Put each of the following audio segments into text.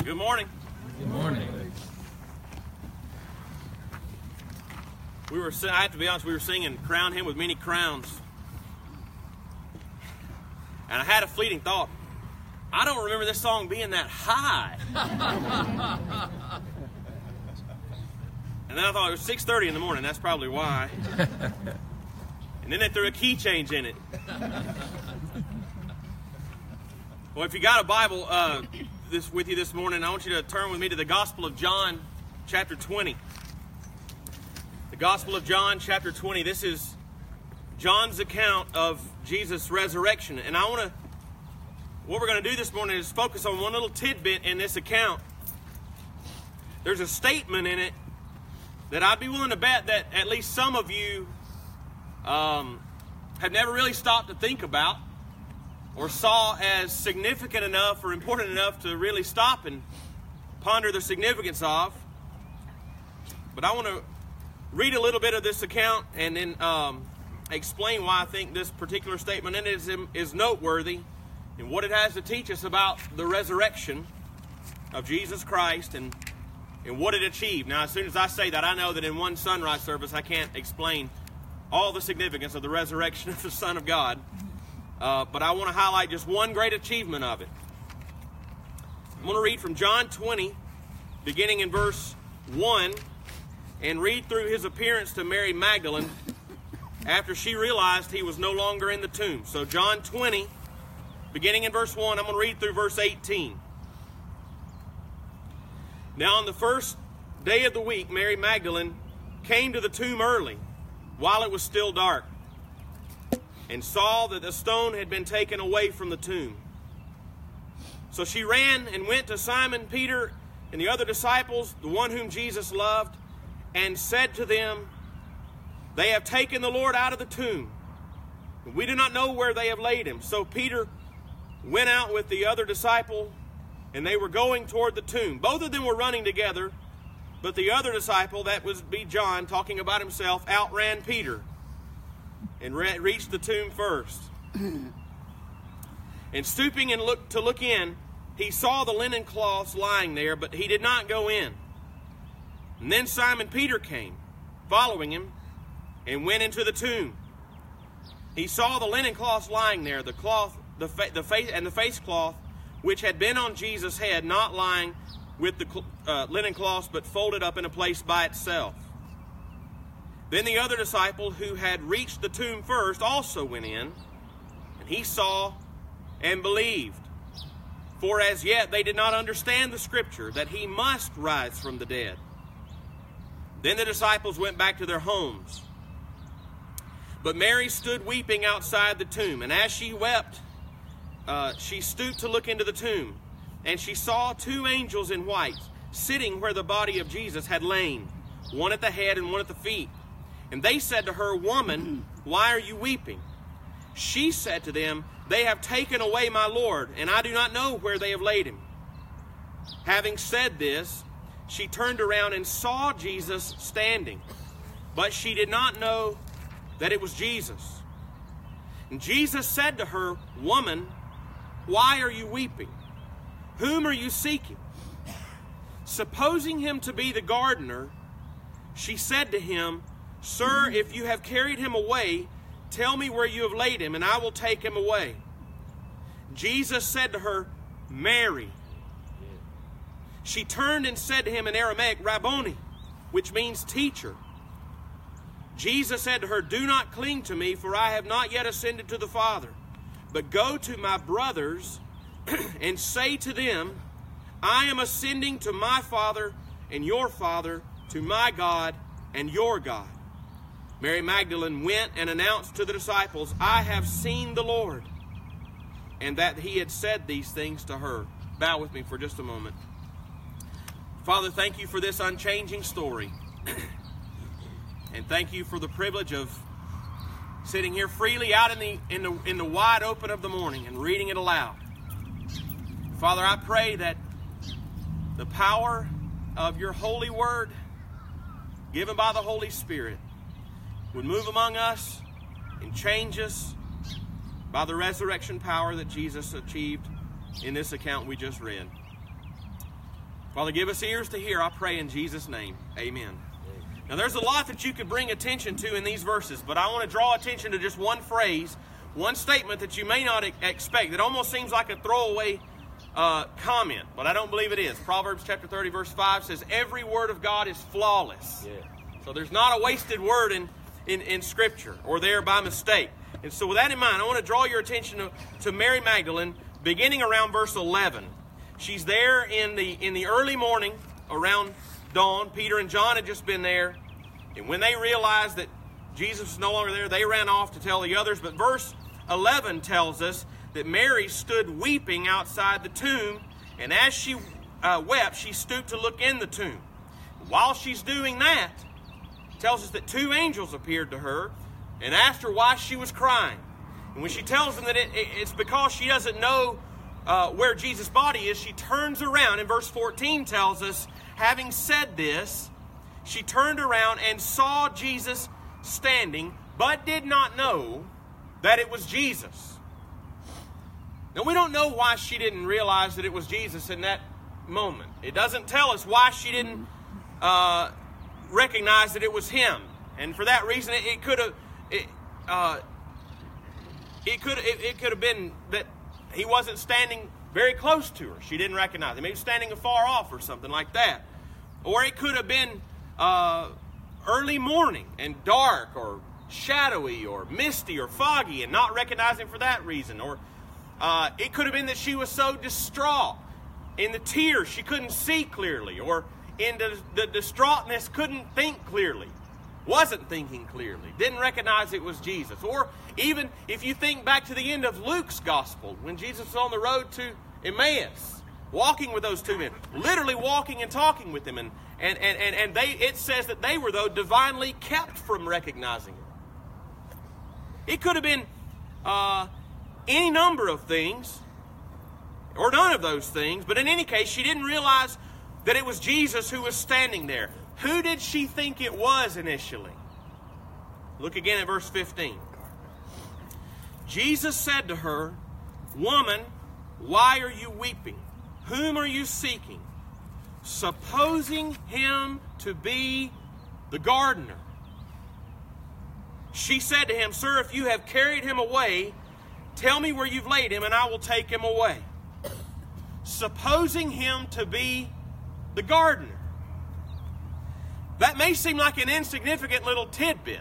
Good morning. Good morning. I have to be honest, we were singing Crown Him with Many Crowns. And I had a fleeting thought. I don't remember this song being that high. And then I thought it was 6:30 in the morning. That's probably why. And then they threw a key change in it. Well, if you got a Bible with you this morning, I want you to turn with me to the Gospel of John, chapter 20. The Gospel of John, chapter 20. This is John's account of Jesus' resurrection. And what we're going to do this morning is focus on one little tidbit in this account. There's a statement in it that I'd be willing to bet that at least some of you have never really stopped to think about or saw as significant enough or important enough to really stop and ponder the significance of. But I want to read a little bit of this account and then explain why I think this particular statement in it is noteworthy and what it has to teach us about the resurrection of Jesus Christ and what it achieved. Now, as soon as I say that, I know that in one sunrise service I can't explain all the significance of the resurrection of the Son of God. But I want to highlight just one great achievement of it. I'm going to read from John 20, beginning in verse 1, and read through his appearance to Mary Magdalene after she realized he was no longer in the tomb. So John 20, beginning in verse 1, I'm going to read through verse 18. Now on the first day of the week, Mary Magdalene came to the tomb early, while it was still dark, and saw that the stone had been taken away from the tomb. So she ran and went to Simon Peter and the other disciples, the one whom Jesus loved, and said to them, "They have taken the Lord out of the tomb, and we do not know where they have laid him." So Peter went out with the other disciple, and they were going toward the tomb. Both of them were running together, but the other disciple, that would be John, talking about himself, outran Peter and reached the tomb first. And stooping and looked in, he saw the linen cloths lying there, but he did not go in. And then Simon Peter came, following him, and went into the tomb. He saw the linen cloths lying there, the cloth, the face cloth, which had been on Jesus' head, not lying with the linen cloths, but folded up in a place by itself. Then the other disciple, who had reached the tomb first, also went in, and he saw and believed. For as yet they did not understand the scripture, that he must rise from the dead. Then the disciples went back to their homes. But Mary stood weeping outside the tomb, and as she wept, she stooped to look into the tomb, and she saw two angels in white, sitting where the body of Jesus had lain, one at the head and one at the feet. And they said to her, "Woman, why are you weeping?" She said to them, "They have taken away my Lord, and I do not know where they have laid him." Having said this, she turned around and saw Jesus standing, but she did not know that it was Jesus. And Jesus said to her, "Woman, why are you weeping? Whom are you seeking?" Supposing him to be the gardener, she said to him, "Sir, if you have carried him away, tell me where you have laid him, and I will take him away." Jesus said to her, "Mary." She turned and said to him in Aramaic, "Rabboni," which means teacher. Jesus said to her, "Do not cling to me, for I have not yet ascended to the Father. But go to my brothers and say to them, I am ascending to my Father and your Father, to my God and your God." Mary Magdalene went and announced to the disciples, "I have seen the Lord," and that he had said these things to her. Bow with me for just a moment. Father, thank you for this unchanging story. And thank you for the privilege of sitting here freely out in the wide open of the morning and reading it aloud. Father, I pray that the power of your holy word, given by the Holy Spirit, would move among us and change us by the resurrection power that Jesus achieved in this account we just read. Father, give us ears to hear, I pray in Jesus' name. Amen. Now, there's a lot that you could bring attention to in these verses, but I want to draw attention to just one phrase, one statement that you may not expect. It almost seems like a throwaway comment, but I don't believe it is. Proverbs chapter 30, verse 5 says, every word of God is flawless. Yeah. So there's not a wasted word in Scripture or there by mistake. And so with that in mind, I want to draw your attention to Mary Magdalene, beginning around verse 11. She's there in the early morning, around dawn. Peter and John had just been there. And when they realized that Jesus was no longer there, they ran off to tell the others. But verse 11 tells us that Mary stood weeping outside the tomb. And as she wept, she stooped to look in the tomb. While she's doing that, it tells us that two angels appeared to her and asked her why she was crying. And when she tells them that it's because she doesn't know where Jesus' body is, she turns around, and verse 14 tells us, having said this, she turned around and saw Jesus standing, but did not know that it was Jesus. Now, we don't know why she didn't realize that it was Jesus in that moment. It doesn't tell us why she didn't recognize that it was him. And for that reason, it could have been that he wasn't standing very close to her. She didn't recognize him. Maybe standing afar off or something like that. Or it could have been early morning and dark or shadowy or misty or foggy and not recognize him for that reason. Or it could have been that she was so distraught in the tears she couldn't see clearly, or in the distraughtness couldn't think clearly, wasn't thinking clearly, didn't recognize it was Jesus. Or even if you think back to the end of Luke's gospel, when Jesus was on the road to Emmaus, walking with those two men, literally walking and talking with them, and it says that they were, though, divinely kept from recognizing him. It could have been any number of things, or none of those things, but in any case, she didn't realize that it was Jesus who was standing there. Who did she think it was initially? Look again at verse 15. Jesus said to her, "Woman, why are you weeping? Whom are you seeking?" Supposing him to be the gardener, she said to him, "Sir, if you have carried him away, tell me where you've laid him, and I will take him away." Supposing him to be the gardener. That may seem like an insignificant little tidbit.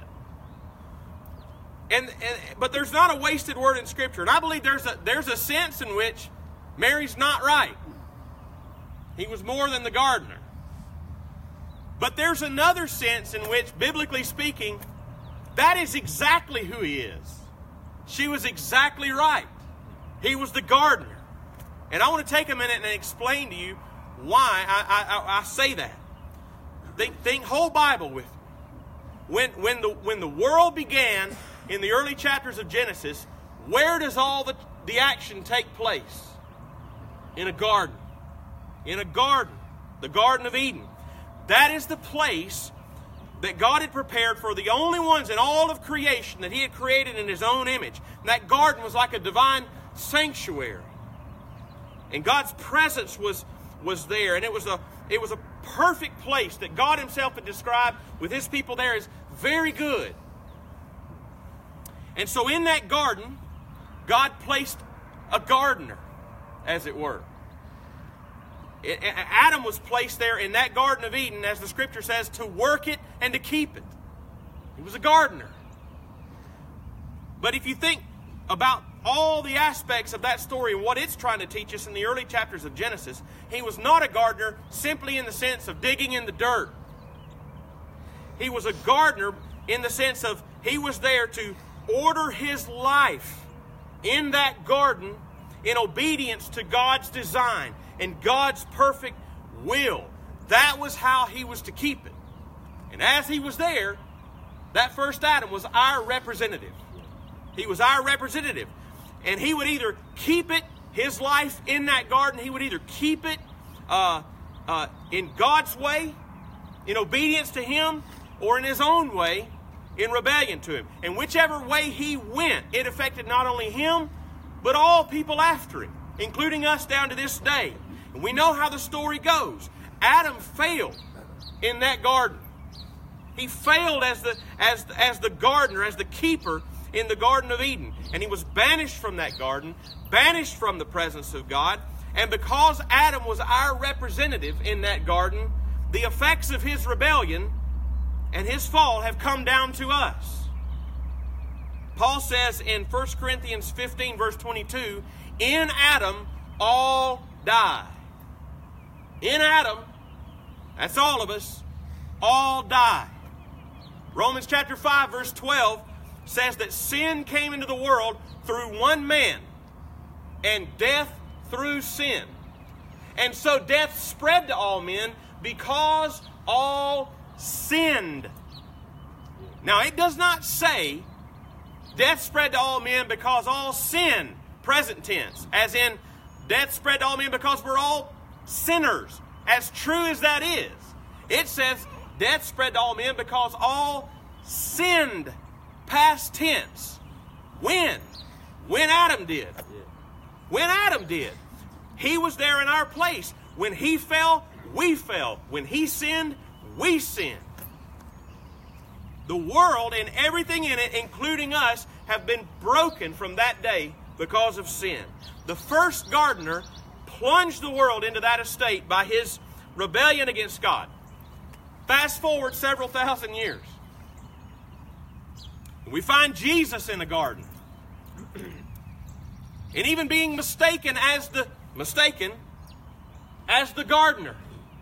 But there's not a wasted word in Scripture. And I believe there's a sense in which Mary's not right. He was more than the gardener. But there's another sense in which, biblically speaking, that is exactly who he is. She was exactly right. He was the gardener. And I want to take a minute and explain to you why I say that. Think whole Bible with me. When the world began in the early chapters of Genesis, where does all the action take place? In a garden. In a garden. The Garden of Eden. That is the place that God had prepared for the only ones in all of creation that he had created in his own image. And that garden was like a divine sanctuary. And God's presence was there. And it was a perfect place that God himself had described with his people there as very good. And so in that garden, God placed a gardener, as it were. Adam was placed there in that Garden of Eden, as the Scripture says, to work it and to keep it. He was a gardener. But if you think about all the aspects of that story and what it's trying to teach us in the early chapters of Genesis, he was not a gardener simply in the sense of digging in the dirt. He was a gardener in the sense of he was there to order his life in that garden in obedience to God's design and God's perfect will. That was how he was to keep it. And as he was there, that first Adam was our representative. He was our representative. And he would either keep it, his life in that garden, he would either keep it in God's way, in obedience to him, or in his own way, in rebellion to him. And whichever way he went, it affected not only him, but all people after him, including us down to this day. And we know how the story goes. Adam failed in that garden. He failed as the gardener, as the keeper in the Garden of Eden. And he was banished from that garden, banished from the presence of God. And because Adam was our representative in that garden, the effects of his rebellion and his fall have come down to us. Paul says in 1 Corinthians 15, verse 22, in Adam all die. In Adam, that's all of us, all die. Romans chapter 5, verse 12 says that sin came into the world through one man, and death through sin. And so death spread to all men because all sinned. Now, it does not say death spread to all men because all sin, present tense, as in death spread to all men because we're all sinners. As true as that is, it says death spread to all men because all sinned, past tense. When? When Adam did. When Adam did. He was there in our place. When he fell, we fell. When he sinned, we sinned. The world and everything in it, including us, have been broken from that day because of sin. The first gardener plunged the world into that estate by his rebellion against God. Fast forward several thousand years. We find Jesus in the garden. And even being mistaken as the gardener.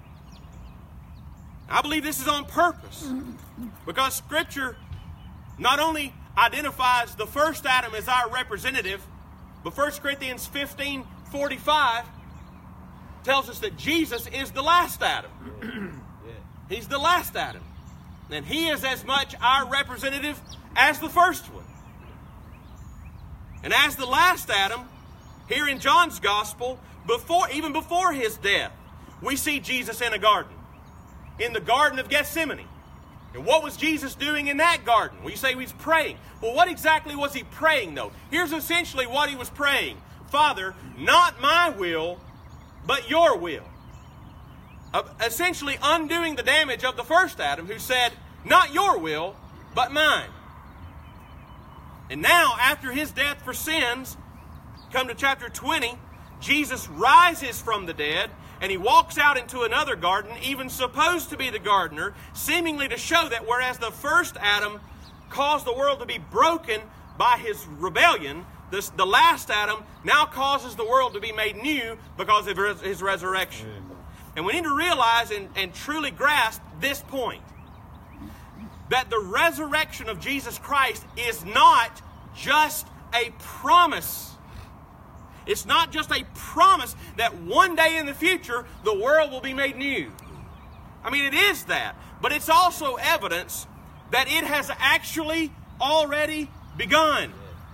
I believe this is on purpose. Because Scripture not only identifies the first Adam as our representative, but 1 Corinthians 15:45 tells us that Jesus is the last Adam. He's the last Adam. And he is as much our representative as the first one. And as the last Adam, here in John's Gospel, even before his death, we see Jesus in a garden. In the Garden of Gethsemane. And what was Jesus doing in that garden? Well, you say he was praying. Well, what exactly was he praying, though? Here's essentially what he was praying. Father, not my will, but your will. Essentially undoing the damage of the first Adam who said, not your will, but mine. And now, after his death for sins, come to chapter 20, Jesus rises from the dead, and he walks out into another garden, even supposed to be the gardener, seemingly to show that whereas the first Adam caused the world to be broken by his rebellion, the last Adam now causes the world to be made new because of his resurrection. Amen. And we need to realize and truly grasp this point, that the resurrection of Jesus Christ is not just a promise. It's not just a promise that one day in the future the world will be made new. I mean, it is that. But it's also evidence that it has actually already begun.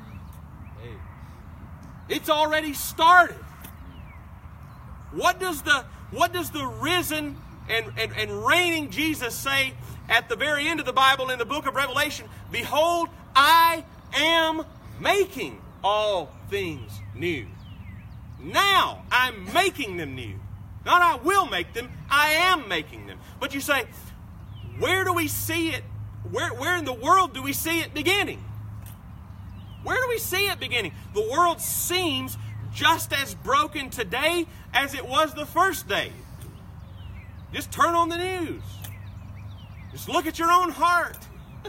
It's already started. What does the risen and reigning Jesus say at the very end of the Bible in the book of Revelation? Behold, I am making all things new. Now I'm making them new. Not I will make them, I am making them. But you say, where do we see it? Where in the world do we see it beginning? Where do we see it beginning? The world seems just as broken today as it was the first day. Just turn on the news. Just look at your own heart.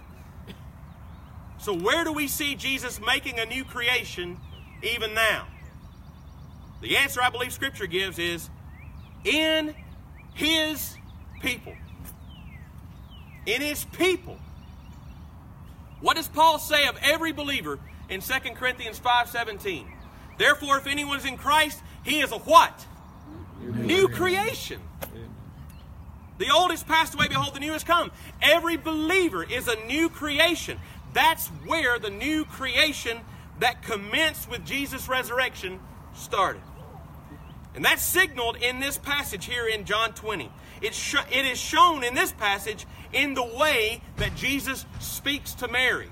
So where do we see Jesus making a new creation even now? The answer I believe Scripture gives is in His people. In His people. What does Paul say of every believer in 2 Corinthians 5:17? Therefore, if anyone is in Christ, he is a what? New creation. The old has passed away, behold, the new has come. Every believer is a new creation. That's where the new creation that commenced with Jesus' resurrection started. And that's signaled in this passage here in John 20. It is shown in this passage in the way that Jesus speaks to Mary.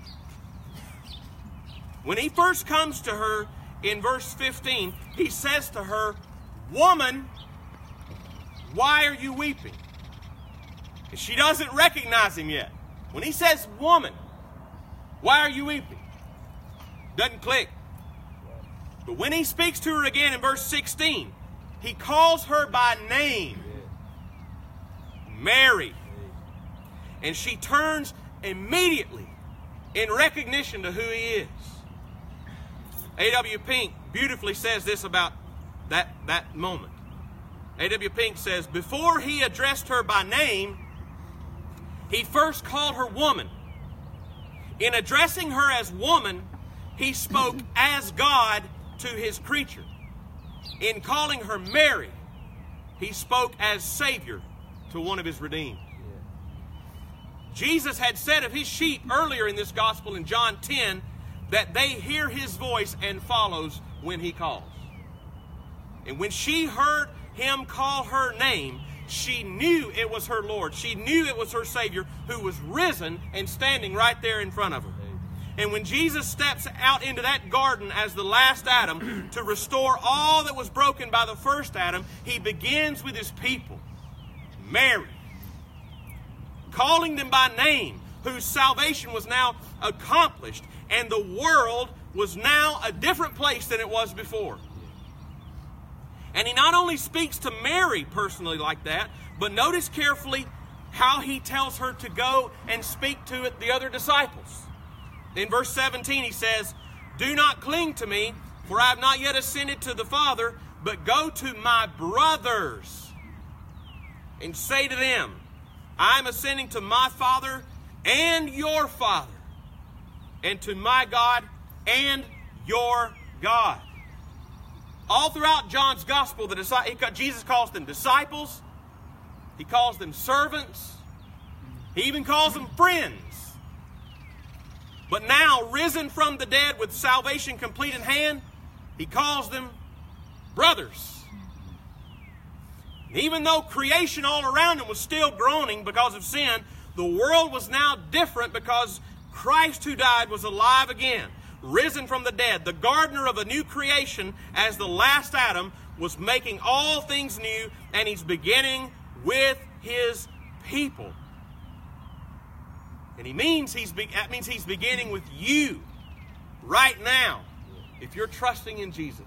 When he first comes to her in verse 15, he says to her, Woman, why are you weeping? And she doesn't recognize him yet. When he says, woman, why are you weeping? Doesn't click. But when he speaks to her again in verse 16, he calls her by name. Mary. And she turns immediately in recognition to who he is. A.W. Pink beautifully says this about that moment. A.W. Pink says, before he addressed her by name, he first called her woman. In addressing her as woman, he spoke as God to his creature. In calling her Mary, he spoke as Savior to one of his redeemed. Jesus had said of his sheep earlier in this gospel in John 10 that they hear his voice and follows when he calls. And when she heard him call her name, she knew it was her Lord. She knew it was her Savior who was risen and standing right there in front of her. And when Jesus steps out into that garden as the last Adam to restore all that was broken by the first Adam, he begins with his people, Mary, calling them by name, whose salvation was now accomplished, and the world was now a different place than it was before. And he not only speaks to Mary personally like that, but notice carefully how he tells her to go and speak to the other disciples. In verse 17 he says, do not cling to me, for I have not yet ascended to the Father, but go to my brothers and say to them, I am ascending to my Father and your Father, and to my God and your God. All throughout John's gospel, Jesus calls them disciples. He calls them servants. He even calls them friends. But now, risen from the dead with salvation complete in hand, he calls them brothers. Even though creation all around him was still groaning because of sin, the world was now different because Christ who died was alive again, risen from the dead. The gardener of a new creation as the last Adam was making all things new, and he's beginning with his people. And that means he's beginning with you right now, if you're trusting in Jesus.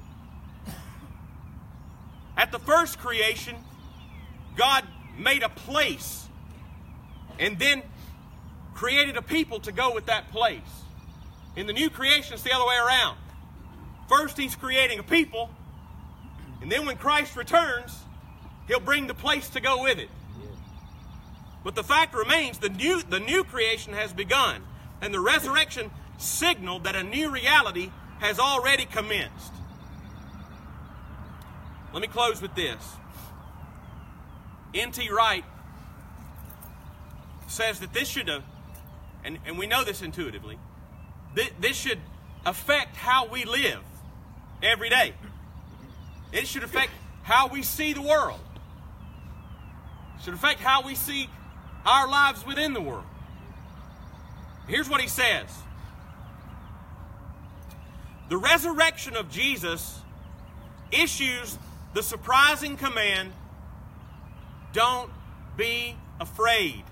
At the first creation, God made a place and then created a people to go with that place. In the new creation, it's the other way around. First, he's creating a people, and then when Christ returns, he'll bring the place to go with it. But the fact remains, the new creation has begun, and the resurrection signaled that a new reality has already commenced. Let me close with this. N.T. Wright says that this should, and we know this intuitively, this should affect how we live every day. It should affect how we see the world. It should affect how we see our lives within the world. Here's what he says. The resurrection of Jesus issues the surprising command, don't be afraid.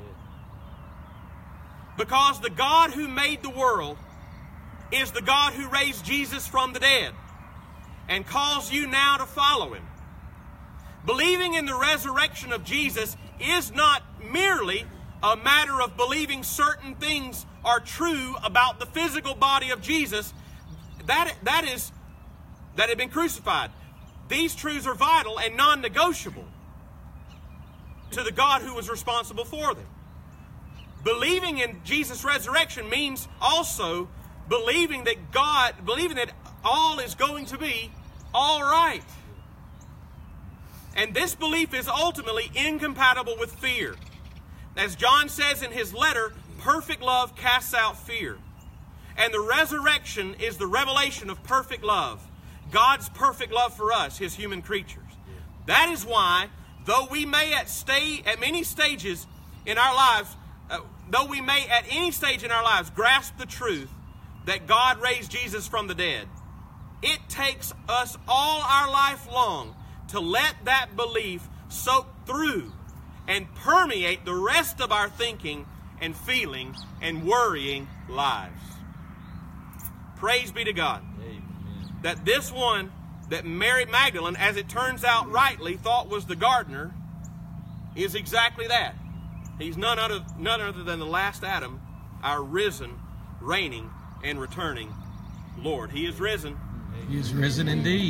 Because the God who made the world is the God who raised Jesus from the dead and calls you now to follow him. Believing in the resurrection of Jesus is not merely a matter of believing certain things are true about the physical body of Jesus that had been crucified. These truths are vital and non-negotiable to the God who was responsible for them. Believing in Jesus' resurrection means also believing that all is going to be all right. And this belief is ultimately incompatible with fear. As John says in his letter, perfect love casts out fear. And the resurrection is the revelation of perfect love. God's perfect love for us, his human creatures. That is why, though we may at any stage in our lives grasp the truth that God raised Jesus from the dead, it takes us all our life long to let that belief soak through and permeate the rest of our thinking and feeling and worrying lives. Praise be to God. Amen. That this one that Mary Magdalene, as it turns out rightly, thought was the gardener, is exactly that. He's none other than the last Adam, our risen, reigning, and returning Lord. He is risen. He is risen indeed.